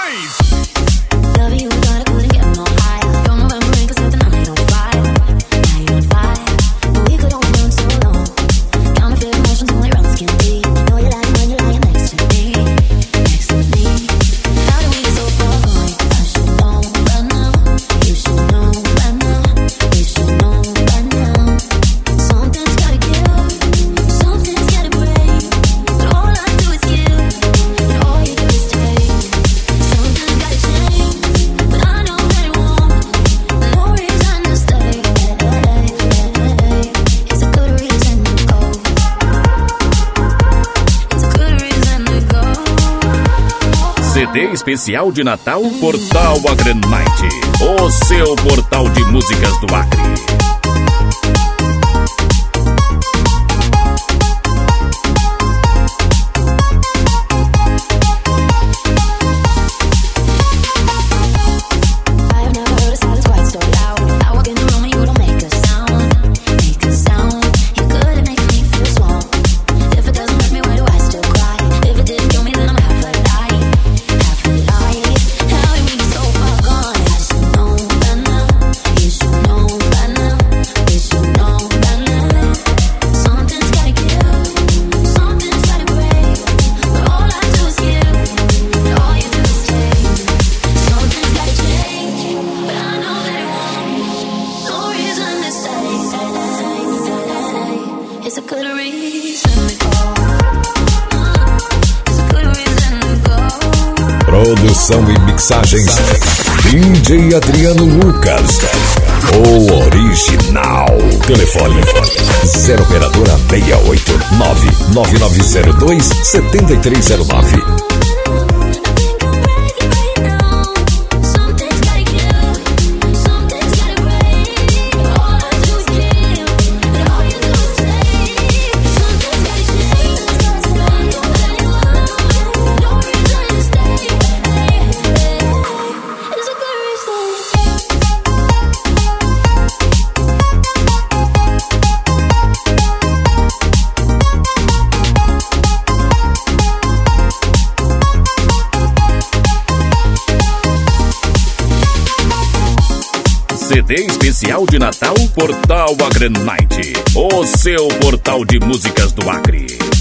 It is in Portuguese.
CD especial de Natal Portal Agrenite, o seu portal de músicas do Acre. Produção e mixagens DJ Adriano Lucas, o original. Telefone 0 operadora 689 9902 7309. CD especial de Natal Portal Agrenite, o seu portal de músicas do Acre.